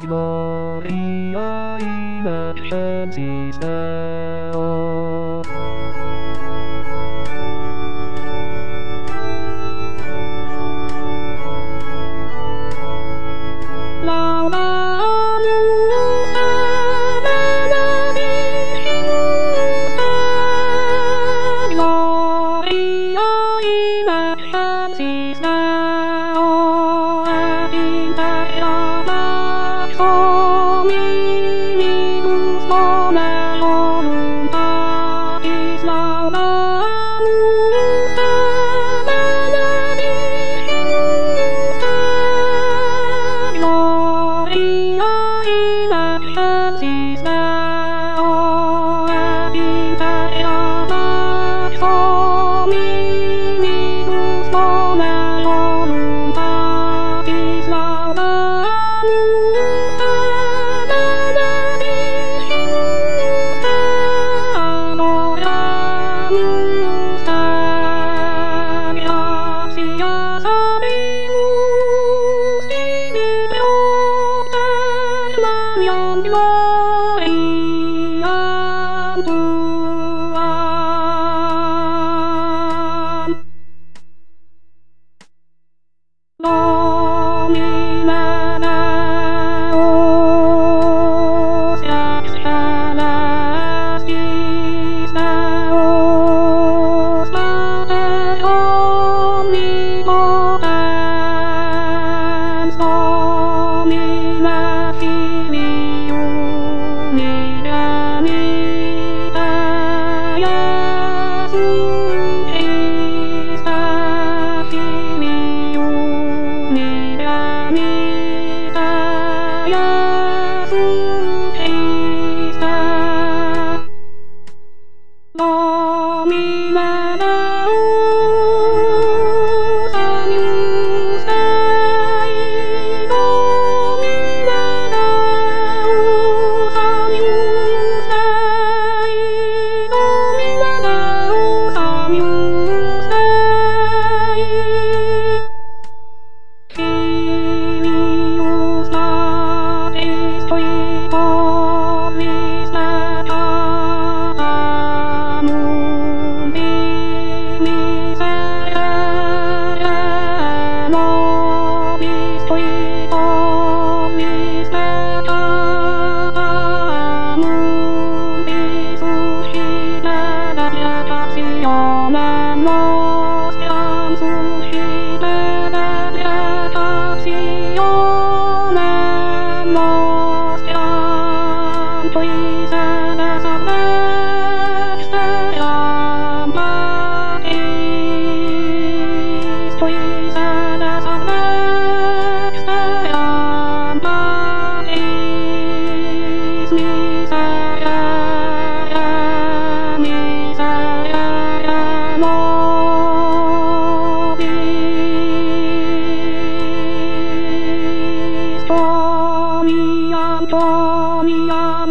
Gloria in excelsis Deo. Laudamus Benedictus Dei, Gloria in excelsis Deo, et in terra pax hominibus bonae voluntatis. Laudamus Benedictus Dei, Gloria in excelsis Deo, et in terra pax hominibus bonae voluntatis. Laudamus Benedictus Dei, adoramus Te, gratias habemus tibi propter Mariam, gloriam Tuam. Domine Deus ex celestis Deus Mater omnipotens, Domine Filium Unigenitte Iesum Christe, Filium Unigenitte Iesum Christe. Domine Deus agnus Dei, Domine Deus agnus Dei, Domine Deus agnus Dei. Filius Matris Tui Pollis mundi miserere nobis Tui Pollis mundi suscite delectationem nostram, suscite delectationem nostram. Tui sedes ad dexteram Patris, Tui sedes ad dexteram Patris. Miserere, miserere nobis. Domiam, domiam